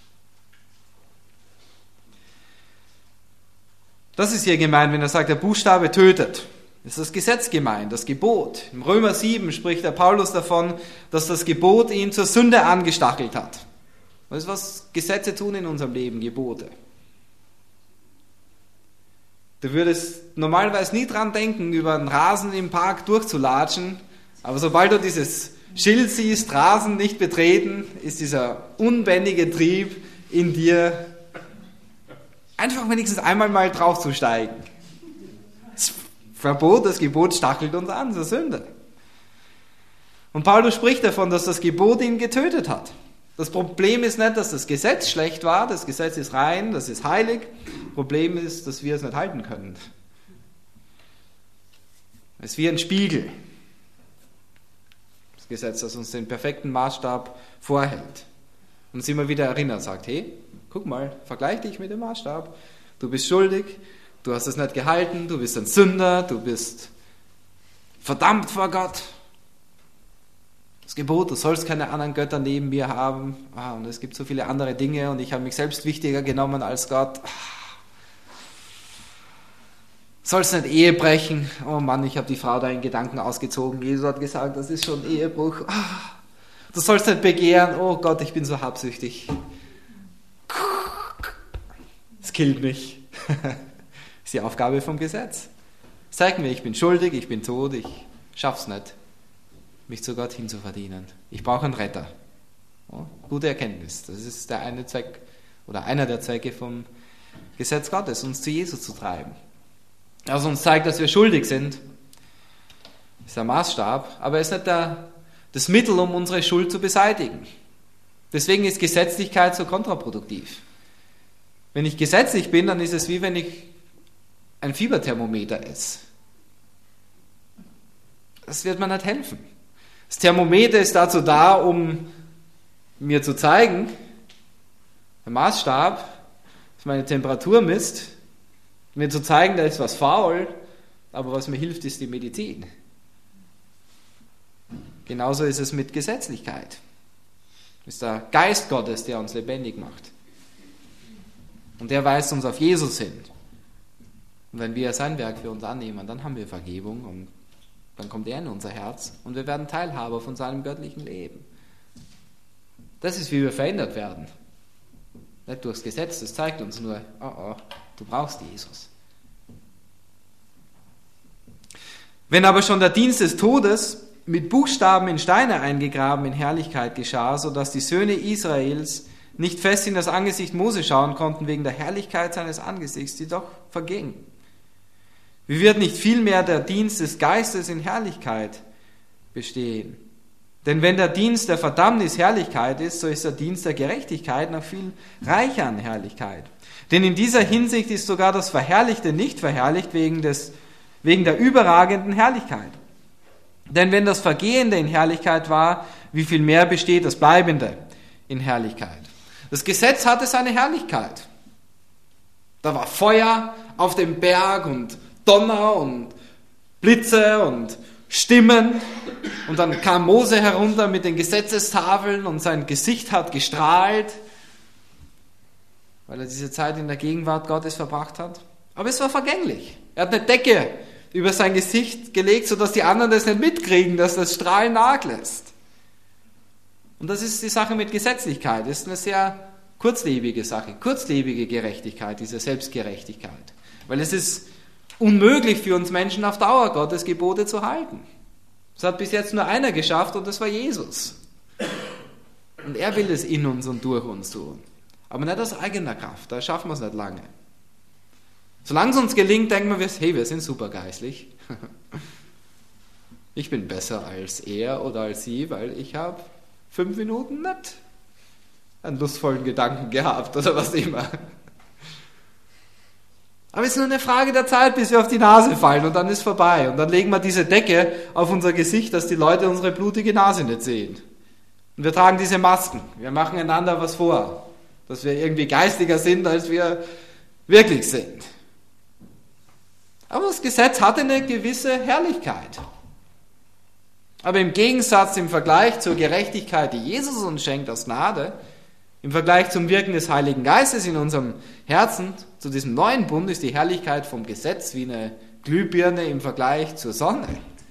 Das ist hier gemeint, wenn er sagt, der Buchstabe tötet. Das ist das Gesetz gemeint, das Gebot. Im Römer sieben spricht der Paulus davon, dass das Gebot ihn zur Sünde angestachelt hat. Das ist, was Gesetze tun in unserem Leben, Gebote. Du würdest normalerweise nie dran denken, über einen Rasen im Park durchzulatschen, aber sobald du dieses Schild siehst, Rasen nicht betreten, ist dieser unbändige Trieb in dir, einfach wenigstens einmal mal draufzusteigen. Das Verbot, das Gebot stachelt uns an, zur Sünde. Und Paulus spricht davon, dass das Gebot ihn getötet hat. Das Problem ist nicht, dass das Gesetz schlecht war, das Gesetz ist rein, das ist heilig. Das Problem ist, dass wir es nicht halten können. Es ist wie ein Spiegel. Das Gesetz, das uns den perfekten Maßstab vorhält. Und uns immer wieder erinnert, sagt, hey, guck mal, vergleich dich mit dem Maßstab. Du bist schuldig, du hast es nicht gehalten, du bist ein Sünder, du bist verdammt vor Gott. Das Gebot, du sollst keine anderen Götter neben mir haben. Ah, und es gibt so viele andere Dinge und ich habe mich selbst wichtiger genommen als Gott. Ah. Sollst nicht Ehe brechen. Oh Mann, ich habe die Frau da in Gedanken ausgezogen. Jesus hat gesagt, das ist schon Ehebruch. Ah. Du sollst nicht begehren. Oh Gott, ich bin so habsüchtig. Es killt mich. Das ist die Aufgabe vom Gesetz. Zeig mir, ich bin schuldig, ich bin tot, ich schaff's nicht, mich zu Gott hinzuverdienen. Ich brauche einen Retter. Oh, gute Erkenntnis. Das ist der eine Zweck oder einer der Zwecke vom Gesetz Gottes, uns zu Jesus zu treiben. Also uns zeigt, dass wir schuldig sind. Das ist der Maßstab, aber es ist nicht der, das Mittel, um unsere Schuld zu beseitigen. Deswegen ist Gesetzlichkeit so kontraproduktiv. Wenn ich gesetzlich bin, dann ist es wie wenn ich ein Fieberthermometer esse. Das wird mir nicht helfen. Das Thermometer ist dazu da, um mir zu zeigen, der Maßstab, dass meine Temperatur misst, mir zu zeigen, da ist was faul, aber was mir hilft, ist die Medizin. Genauso ist es mit Gesetzlichkeit. Es ist der Geist Gottes, der uns lebendig macht. Und der weist uns auf Jesus hin. Und wenn wir sein Werk für uns annehmen, dann haben wir Vergebung und dann kommt er in unser Herz und wir werden Teilhaber von seinem göttlichen Leben. Das ist, wie wir verändert werden. Nicht durchs Gesetz, das zeigt uns nur, oh oh, du brauchst Jesus. Wenn aber schon der Dienst des Todes mit Buchstaben in Steine eingegraben in Herrlichkeit geschah, sodass die Söhne Israels nicht fest in das Angesicht Mose schauen konnten wegen der Herrlichkeit seines Angesichts, die doch verging. Wie wird nicht vielmehr der Dienst des Geistes in Herrlichkeit bestehen? Denn wenn der Dienst der Verdammnis Herrlichkeit ist, so ist der Dienst der Gerechtigkeit noch viel reicher an Herrlichkeit. Denn in dieser Hinsicht ist sogar das Verherrlichte nicht verherrlicht wegen, des, wegen der überragenden Herrlichkeit. Denn wenn das Vergehende in Herrlichkeit war, wie viel mehr besteht das Bleibende in Herrlichkeit? Das Gesetz hatte seine Herrlichkeit. Da war Feuer auf dem Berg und Donner und Blitze und Stimmen. Und dann kam Mose herunter mit den Gesetzestafeln und sein Gesicht hat gestrahlt, weil er diese Zeit in der Gegenwart Gottes verbracht hat. Aber es war vergänglich. Er hat eine Decke über sein Gesicht gelegt, sodass die anderen das nicht mitkriegen, dass das Strahlen nachlässt. Und das ist die Sache mit Gesetzlichkeit. Das ist eine sehr kurzlebige Sache, kurzlebige Gerechtigkeit, diese Selbstgerechtigkeit. Weil es ist unmöglich für uns Menschen auf Dauer Gottes Gebote zu halten. Das hat bis jetzt nur einer geschafft und das war Jesus. Und er will es in uns und durch uns tun. Aber nicht aus eigener Kraft, da schaffen wir es nicht lange. Solange es uns gelingt, denken wir, hey, wir sind super geistlich. Ich bin besser als er oder als sie, weil ich habe fünf Minuten nicht einen lustvollen Gedanken gehabt oder was immer. Aber es ist nur eine Frage der Zeit, bis wir auf die Nase fallen und dann ist vorbei. Und dann legen wir diese Decke auf unser Gesicht, dass die Leute unsere blutige Nase nicht sehen. Und wir tragen diese Masken. Wir machen einander was vor, dass wir irgendwie geistiger sind, als wir wirklich sind. Aber das Gesetz hatte eine gewisse Herrlichkeit. Aber im Gegensatz, im Vergleich zur Gerechtigkeit, die Jesus uns schenkt aus Gnade, im Vergleich zum Wirken des Heiligen Geistes in unserem Herzen, zu diesem neuen Bund, ist die Herrlichkeit vom Gesetz wie eine Glühbirne im Vergleich zur Sonne.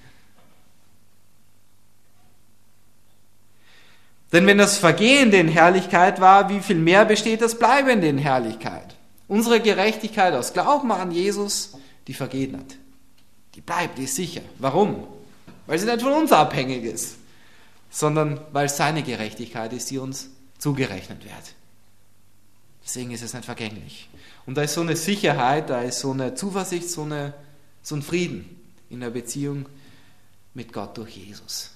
Denn wenn das Vergehende in Herrlichkeit war, wie viel mehr besteht das Bleibende in Herrlichkeit? Unsere Gerechtigkeit aus Glauben an Jesus, die vergeht nicht. Die bleibt, die ist sicher. Warum? Weil sie nicht von uns abhängig ist, sondern weil es seine Gerechtigkeit ist, die uns zugerechnet wird. Deswegen ist es nicht vergänglich. Und da ist so eine Sicherheit, da ist so eine Zuversicht, so, eine, so ein Frieden in der Beziehung mit Gott durch Jesus.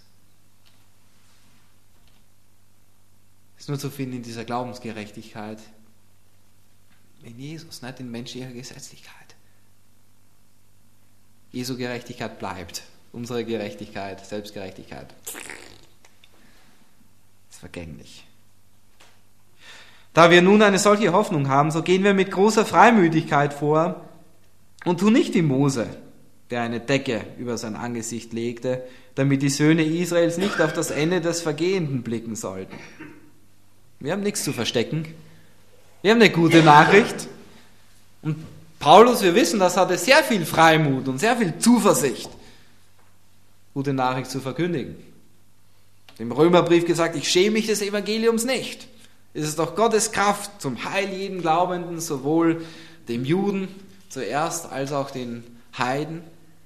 Das ist nur zu finden in dieser Glaubensgerechtigkeit in Jesus, nicht in menschlicher Gesetzlichkeit. Jesu Gerechtigkeit bleibt. Unsere Gerechtigkeit, Selbstgerechtigkeit, ist vergänglich. Da wir nun eine solche Hoffnung haben, so gehen wir mit großer Freimütigkeit vor und tun nicht wie Mose, der eine Decke über sein Angesicht legte, damit die Söhne Israels nicht auf das Ende des Vergehenden blicken sollten. Wir haben nichts zu verstecken. Wir haben eine gute Nachricht. Und Paulus, wir wissen, das hatte sehr viel Freimut und sehr viel Zuversicht, gute Nachricht zu verkündigen. Im Römerbrief gesagt, ich schäme mich des Evangeliums nicht. Es ist doch Gottes Kraft zum Heil jeden Glaubenden, sowohl dem Juden zuerst als auch den Heiden.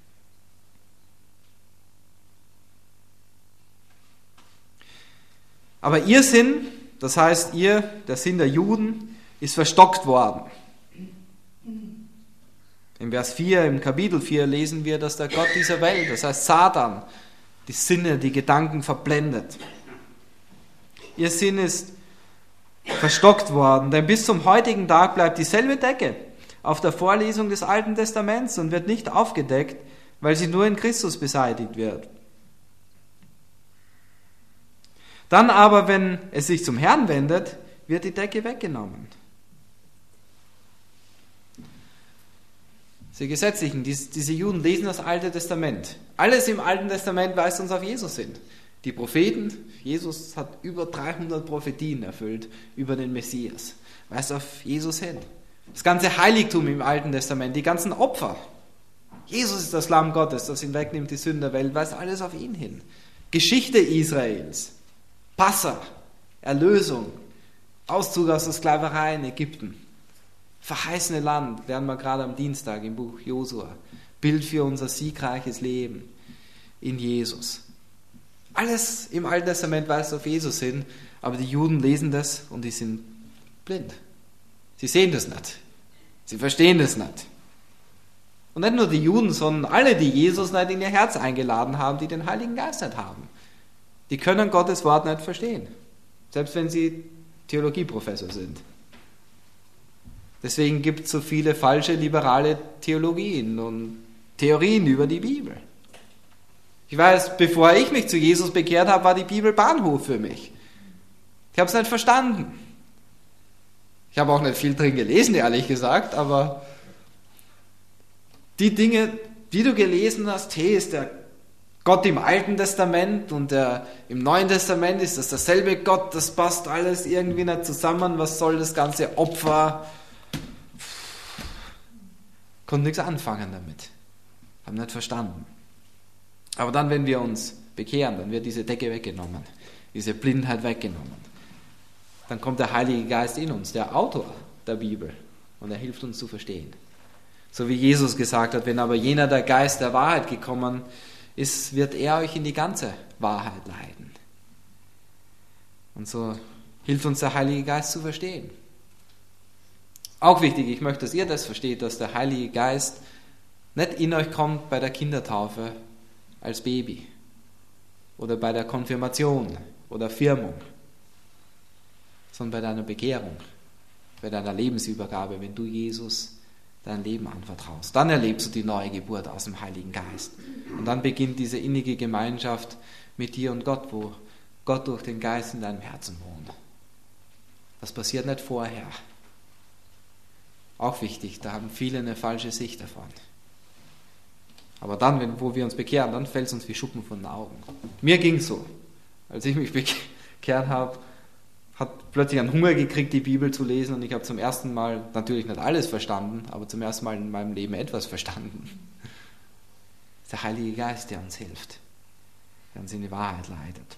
Aber ihr Sinn, das heißt ihr, der Sinn der Juden, ist verstockt worden. Im Vers vier, im Kapitel vier lesen wir, dass der Gott dieser Welt, das heißt Satan, die Sinne, die Gedanken verblendet. Ihr Sinn ist verstockt worden, denn bis zum heutigen Tag bleibt dieselbe Decke auf der Vorlesung des Alten Testaments und wird nicht aufgedeckt, weil sie nur in Christus beseitigt wird. Dann aber, wenn es sich zum Herrn wendet, wird die Decke weggenommen. Die Gesetzlichen, diese Juden lesen das Alte Testament. Alles im Alten Testament weist uns auf Jesus hin. Die Propheten, Jesus hat über dreihundert Prophetien erfüllt über den Messias. Weist auf Jesus hin. Das ganze Heiligtum im Alten Testament, die ganzen Opfer. Jesus ist das Lamm Gottes, das ihn wegnimmt, die Sünden der Welt, weist alles auf ihn hin. Geschichte Israels, Passa, Erlösung, Auszug aus der Sklaverei in Ägypten. Verheißene Land, lernen wir gerade am Dienstag im Buch Josua. Bild für unser siegreiches Leben in Jesus. Alles im Alten Testament weist auf Jesus hin, aber die Juden lesen das und die sind blind. Sie sehen das nicht. Sie verstehen das nicht. Und nicht nur die Juden, sondern alle, die Jesus nicht in ihr Herz eingeladen haben, die den Heiligen Geist nicht haben. Die können Gottes Wort nicht verstehen. Selbst wenn sie Theologieprofessor sind. Deswegen gibt es so viele falsche liberale Theologien und Theorien über die Bibel. Ich weiß, bevor ich mich zu Jesus bekehrt habe, war die Bibel Bahnhof für mich. Ich habe es nicht verstanden. Ich habe auch nicht viel drin gelesen, ehrlich gesagt, aber die Dinge, die du gelesen hast, hey, ist der Gott im Alten Testament und der im Neuen Testament, ist das derselbe Gott, das passt alles irgendwie nicht zusammen, was soll das ganze Opfer? Konnte nichts anfangen damit. Haben nicht verstanden. Aber dann, wenn wir uns bekehren, dann wird diese Decke weggenommen, diese Blindheit weggenommen. Dann kommt der Heilige Geist in uns, der Autor der Bibel, und er hilft uns zu verstehen. So wie Jesus gesagt hat, wenn aber jener der Geist der Wahrheit gekommen ist, wird er euch in die ganze Wahrheit leiten. Und so hilft uns der Heilige Geist zu verstehen. Auch wichtig, ich möchte, dass ihr das versteht, dass der Heilige Geist nicht in euch kommt bei der Kindertaufe als Baby oder bei der Konfirmation oder Firmung, sondern bei deiner Bekehrung, bei deiner Lebensübergabe, wenn du Jesus dein Leben anvertraust. Dann erlebst du die neue Geburt aus dem Heiligen Geist. Und dann beginnt diese innige Gemeinschaft mit dir und Gott, wo Gott durch den Geist in deinem Herzen wohnt. Das passiert nicht vorher. Auch wichtig, da haben viele eine falsche Sicht davon. Aber dann, wenn, wo wir uns bekehren, dann fällt es uns wie Schuppen von den Augen. Mir ging es so. Als ich mich bekehrt habe, hat plötzlich einen Hunger gekriegt, die Bibel zu lesen, und ich habe zum ersten Mal, natürlich nicht alles verstanden, aber zum ersten Mal in meinem Leben etwas verstanden. Das ist der Heilige Geist, der uns hilft, der uns in die Wahrheit leitet.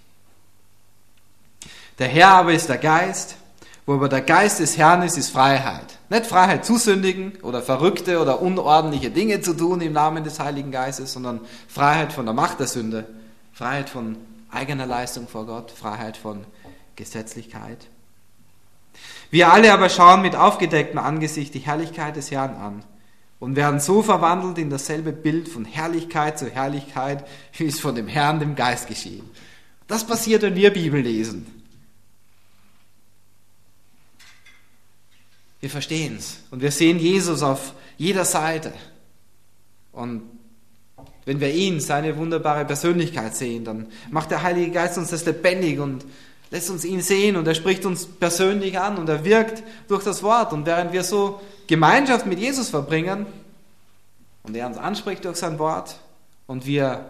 Der Herr aber ist der Geist, wo aber der Geist des Herrn ist, ist Freiheit. Nicht Freiheit zu sündigen oder verrückte oder unordentliche Dinge zu tun im Namen des Heiligen Geistes, sondern Freiheit von der Macht der Sünde, Freiheit von eigener Leistung vor Gott, Freiheit von Gesetzlichkeit. Wir alle aber schauen mit aufgedecktem Angesicht die Herrlichkeit des Herrn an und werden so verwandelt in dasselbe Bild von Herrlichkeit zu Herrlichkeit, wie es von dem Herrn, dem Geist geschieht. Das passiert, wenn wir Bibel lesen. Wir verstehen es und wir sehen Jesus auf jeder Seite. Und wenn wir ihn, seine wunderbare Persönlichkeit sehen, dann macht der Heilige Geist uns das lebendig und lässt uns ihn sehen und er spricht uns persönlich an und er wirkt durch das Wort. Und während wir so Gemeinschaft mit Jesus verbringen und er uns anspricht durch sein Wort und wir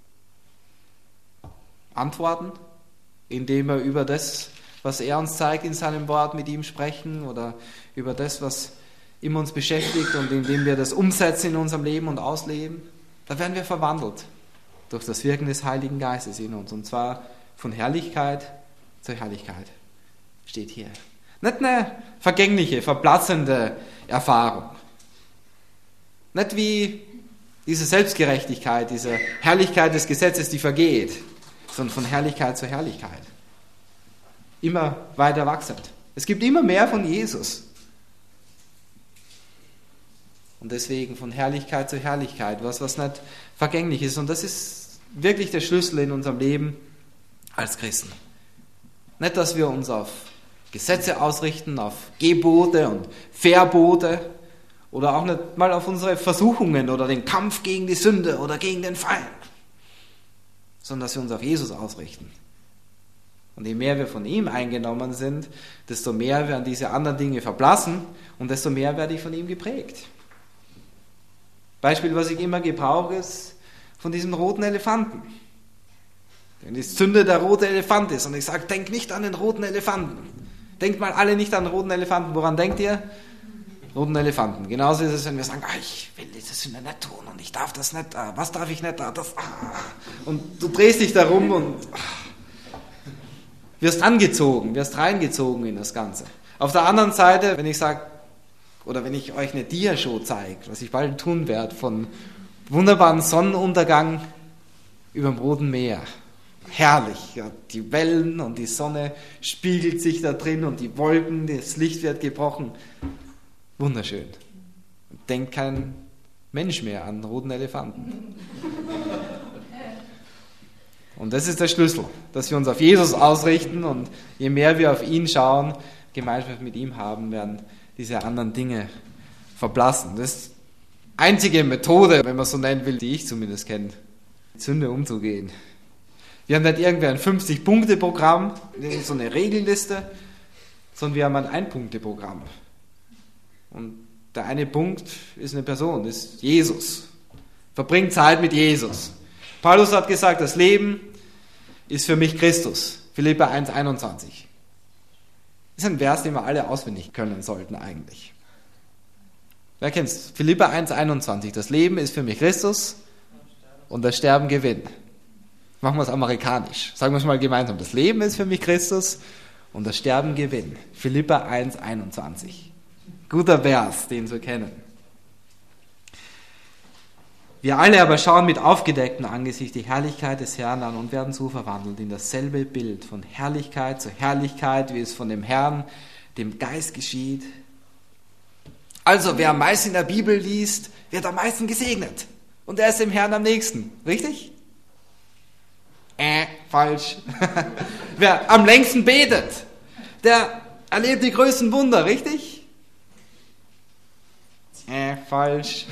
antworten, indem wir über das, was er uns zeigt in seinem Wort, mit ihm sprechen oder über das, was immer uns beschäftigt und indem wir das umsetzen in unserem Leben und ausleben, da werden wir verwandelt durch das Wirken des Heiligen Geistes in uns. Und zwar von Herrlichkeit zur Herrlichkeit. Steht hier. Nicht eine vergängliche, verblassende Erfahrung. Nicht wie diese Selbstgerechtigkeit, diese Herrlichkeit des Gesetzes, die vergeht, sondern von Herrlichkeit zu Herrlichkeit. Immer weiter wachsend. Es gibt immer mehr von Jesus. Und deswegen von Herrlichkeit zu Herrlichkeit, was, was nicht vergänglich ist. Und das ist wirklich der Schlüssel in unserem Leben als Christen. Nicht, dass wir uns auf Gesetze ausrichten, auf Gebote und Verbote oder auch nicht mal auf unsere Versuchungen oder den Kampf gegen die Sünde oder gegen den Feind, sondern dass wir uns auf Jesus ausrichten. Und je mehr wir von ihm eingenommen sind, desto mehr werden diese anderen Dinge verblassen und desto mehr werde ich von ihm geprägt. Beispiel, was ich immer gebrauche, ist von diesem roten Elefanten. Wenn die Sünde der rote Elefant ist und ich sage, denk nicht an den roten Elefanten. Denkt mal alle nicht an den roten Elefanten. Woran denkt ihr? Roten Elefanten. Genauso ist es, wenn wir sagen, ah, ich will diese Sünde nicht tun und ich darf das nicht, ah, was darf ich nicht, ah, das, ah. Und du drehst dich darum und ah, wirst angezogen, wirst reingezogen in das Ganze. Auf der anderen Seite, wenn ich sage, oder wenn ich euch eine Diashow zeige, was ich bald tun werde, von wunderbaren Sonnenuntergang über dem Roten Meer. Herrlich, ja, die Wellen und die Sonne spiegelt sich da drin und die Wolken, das Licht wird gebrochen. Wunderschön. Denkt kein Mensch mehr an roten Elefanten. Und das ist der Schlüssel, dass wir uns auf Jesus ausrichten und je mehr wir auf ihn schauen, Gemeinschaft mit ihm haben, werden diese anderen Dinge verblassen. Das ist die einzige Methode, wenn man so nennen will, die ich zumindest kenne, mit Sünde umzugehen. Wir haben nicht irgendwie ein fünfzig-Punkte-Programm, so eine Regelliste, sondern wir haben ein Ein-Punkte-Programm. Und der eine Punkt ist eine Person, das ist Jesus. Verbringt Zeit mit Jesus. Paulus hat gesagt, das Leben ist für mich Christus. Philipper eins einundzwanzig. Das ist ein Vers, den wir alle auswendig können sollten eigentlich. Wer kennt's? Philipper eins einundzwanzig. Das Leben ist für mich Christus und das Sterben Gewinn. Machen wir es amerikanisch. Sagen wir es mal gemeinsam. Das Leben ist für mich Christus und das Sterben Gewinn. Philipper eins einundzwanzig. Guter Vers, den zu kennen. Wir alle aber schauen mit aufgedecktem Angesicht die Herrlichkeit des Herrn an und werden so verwandelt in dasselbe Bild von Herrlichkeit zu Herrlichkeit, wie es von dem Herrn, dem Geist geschieht. Also, wer am meisten in der Bibel liest, wird am meisten gesegnet. Und er ist dem Herrn am nächsten. Richtig? Äh, falsch. Wer am längsten betet, der erlebt die größten Wunder. Richtig? Äh, falsch.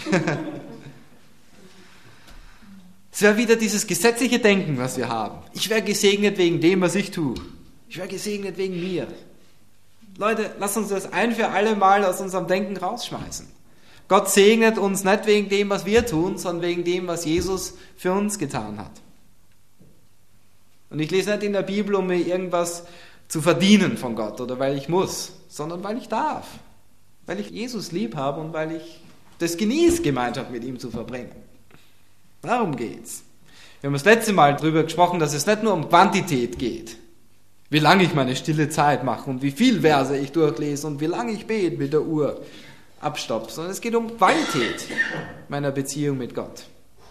Es wäre wieder dieses gesetzliche Denken, was wir haben. Ich wäre gesegnet wegen dem, was ich tue. Ich wäre gesegnet wegen mir. Leute, lasst uns das ein für alle Mal aus unserem Denken rausschmeißen. Gott segnet uns nicht wegen dem, was wir tun, sondern wegen dem, was Jesus für uns getan hat. Und ich lese nicht in der Bibel, um mir irgendwas zu verdienen von Gott oder weil ich muss, sondern weil ich darf. Weil ich Jesus lieb habe und weil ich das genieße, Gemeinschaft mit ihm zu verbringen. Darum geht's. Wir haben das letzte Mal darüber gesprochen, dass es nicht nur um Quantität geht. Wie lange ich meine stille Zeit mache und wie viel Verse ich durchlese und wie lange ich bete mit der Uhr abstopp, sondern es geht um Qualität meiner Beziehung mit Gott.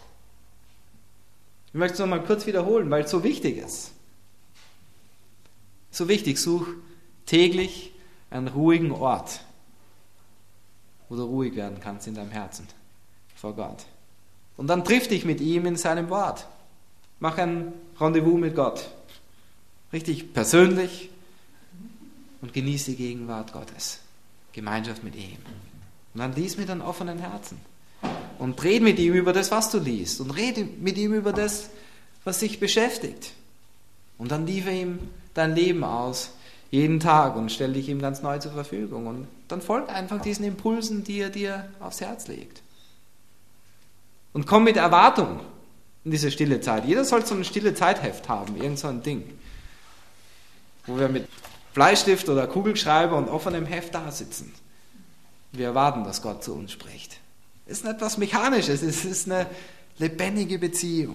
Ich möchte es noch mal kurz wiederholen, weil es so wichtig ist. So wichtig, such täglich einen ruhigen Ort, wo du ruhig werden kannst in deinem Herzen vor Gott. Und dann triff dich mit ihm in seinem Wort. Mach ein Rendezvous mit Gott. Richtig persönlich und genieß die Gegenwart Gottes. Gemeinschaft mit ihm. Und dann lies mit einem offenen Herzen. Und red mit ihm über das, was du liest. Und rede mit ihm über das, was dich beschäftigt. Und dann liefere ihm dein Leben aus, jeden Tag, und stell dich ihm ganz neu zur Verfügung. Und dann folg einfach diesen Impulsen, die er dir aufs Herz legt. Und komm mit Erwartung in diese stille Zeit. Jeder soll so ein stille Zeitheft haben, irgend so ein Ding, wo wir mit Bleistift oder Kugelschreiber und offenem Heft da sitzen. Wir erwarten, dass Gott zu uns spricht. Es ist nicht etwas Mechanisches, es ist eine lebendige Beziehung.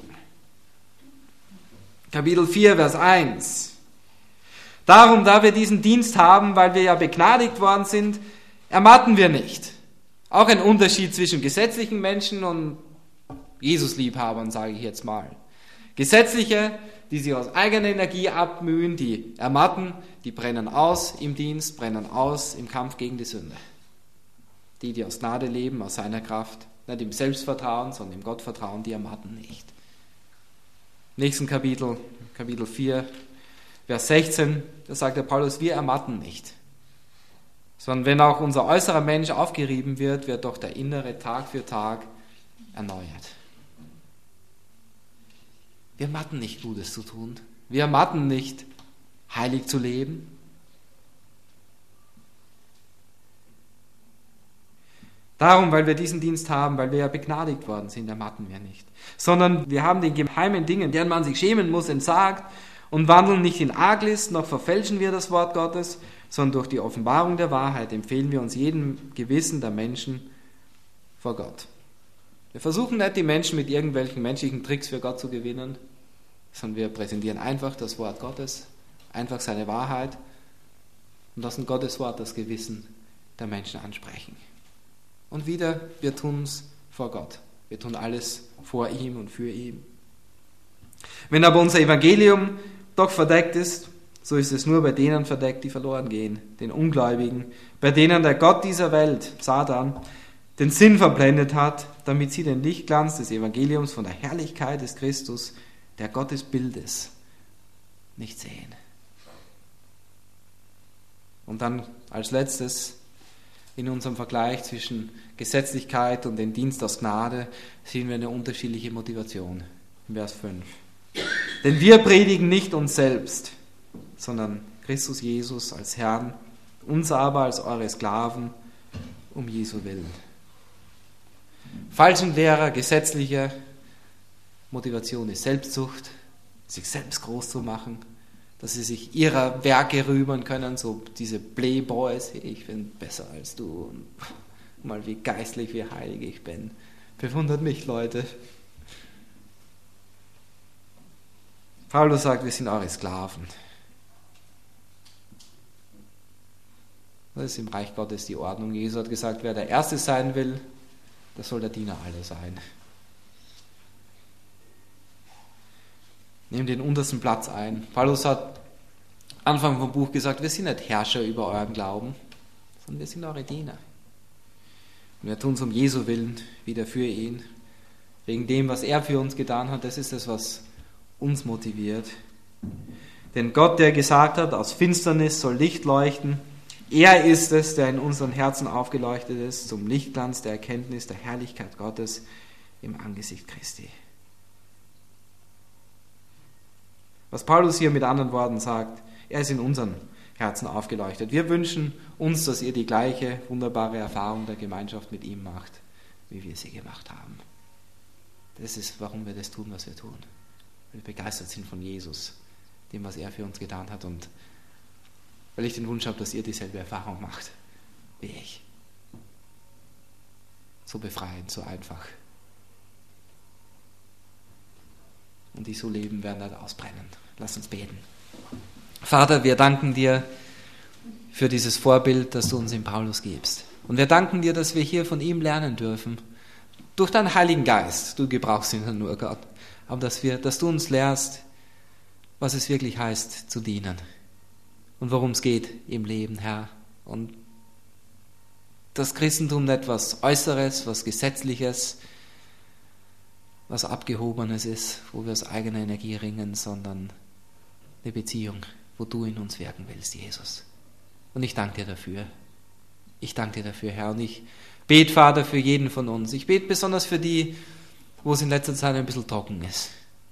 Kapitel vier, Vers eins. Darum, da wir diesen Dienst haben, weil wir ja begnadigt worden sind, ermatten wir nicht. Auch ein Unterschied zwischen gesetzlichen Menschen und Jesus-Liebhabern, sage ich jetzt mal. Gesetzliche, die sich aus eigener Energie abmühen, die ermatten, die brennen aus im Dienst, brennen aus im Kampf gegen die Sünde. Die, die aus Gnade leben, aus seiner Kraft, nicht im Selbstvertrauen, sondern im Gottvertrauen, die ermatten nicht. Nächsten Kapitel, Kapitel vier, Vers sechzehn, da sagt der Paulus, wir ermatten nicht. Sondern wenn auch unser äußerer Mensch aufgerieben wird, wird doch der innere Tag für Tag erneuert. Wir ermatten nicht, Gutes zu tun. Wir ermatten nicht, heilig zu leben. Darum, weil wir diesen Dienst haben, weil wir ja begnadigt worden sind, ermatten wir nicht. Sondern wir haben den geheimen Dingen, deren man sich schämen muss, entsagt und wandeln nicht in Arglist, noch verfälschen wir das Wort Gottes, sondern durch die Offenbarung der Wahrheit empfehlen wir uns jedem Gewissen der Menschen vor Gott. Wir versuchen nicht, die Menschen mit irgendwelchen menschlichen Tricks für Gott zu gewinnen, sondern wir präsentieren einfach das Wort Gottes, einfach seine Wahrheit und lassen Gottes Wort das Gewissen der Menschen ansprechen. Und wieder, wir tun es vor Gott. Wir tun alles vor ihm und für ihn. Wenn aber unser Evangelium doch verdeckt ist, so ist es nur bei denen verdeckt, die verloren gehen, den Ungläubigen, bei denen der Gott dieser Welt, Satan, den Sinn verblendet hat, damit sie den Lichtglanz des Evangeliums von der Herrlichkeit des Christus, der Gott des Bildes, nicht sehen. Und dann als letztes, in unserem Vergleich zwischen Gesetzlichkeit und dem Dienst aus Gnade, sehen wir eine unterschiedliche Motivation. In Vers fünf. Denn wir predigen nicht uns selbst, sondern Christus Jesus als Herrn, uns aber als eure Sklaven, um Jesu willen. Falschenlehrer, gesetzliche Motivation ist Selbstsucht, sich selbst groß zu machen, dass sie sich ihrer Werke rühmen können, so diese Playboys, hey, ich bin besser als du, und mal wie geistlich, wie heilig ich bin. Bewundert mich, Leute. Paulus sagt, wir sind eure Sklaven. Das ist im Reich Gottes die Ordnung. Jesus hat gesagt, wer der Erste sein will, der soll der Diener aller sein. Nehmt den untersten Platz ein. Paulus hat Anfang vom Buch gesagt, wir sind nicht Herrscher über euren Glauben, sondern wir sind eure Diener. Und wir tun es um Jesu willen, wieder für ihn. Wegen dem, was er für uns getan hat, das ist das, was uns motiviert. Denn Gott, der gesagt hat, aus Finsternis soll Licht leuchten, er ist es, der in unseren Herzen aufgeleuchtet ist, zum Lichtglanz der Erkenntnis der Herrlichkeit Gottes im Angesicht Christi. Was Paulus hier mit anderen Worten sagt, er ist in unseren Herzen aufgeleuchtet. Wir wünschen uns, dass ihr die gleiche wunderbare Erfahrung der Gemeinschaft mit ihm macht, wie wir sie gemacht haben. Das ist, warum wir das tun, was wir tun. Weil wir begeistert sind von Jesus, dem, was er für uns getan hat, und weil ich den Wunsch habe, dass ihr dieselbe Erfahrung macht wie ich. So befreiend, so einfach. Und die so leben, werden nicht ausbrennen. Lass uns beten. Vater, wir danken dir für dieses Vorbild, das du uns in Paulus gibst. Und wir danken dir, dass wir hier von ihm lernen dürfen. Durch deinen Heiligen Geist, du gebrauchst ihn nur, Gott. Aber dass, wir, dass du uns lehrst, was es wirklich heißt, zu dienen. Und worum es geht im Leben, Herr. Und das Christentum nicht was Äußeres, was Gesetzliches, was Abgehobenes ist, wo wir aus eigener Energie ringen, sondern eine Beziehung, wo du in uns wirken willst, Jesus. Und ich danke dir dafür. Ich danke dir dafür, Herr. Und ich bete, Vater, für jeden von uns. Ich bete besonders für die, wo es in letzter Zeit ein bisschen trocken ist.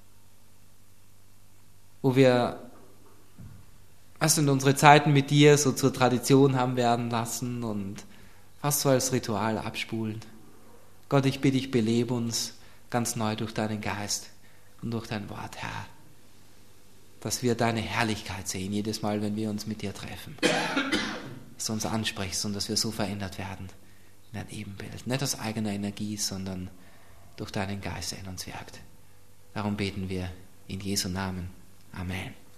Wo wir also in unsere Zeiten mit dir so zur Tradition haben werden lassen und fast so als Ritual abspulen. Gott, ich bitte dich, belebe uns ganz neu durch deinen Geist und durch dein Wort, Herr. Dass wir deine Herrlichkeit sehen, jedes Mal, wenn wir uns mit dir treffen. Dass du uns ansprichst und dass wir so verändert werden in dein Ebenbild. Nicht aus eigener Energie, sondern durch deinen Geist, der in uns wirkt. Darum beten wir in Jesu Namen. Amen.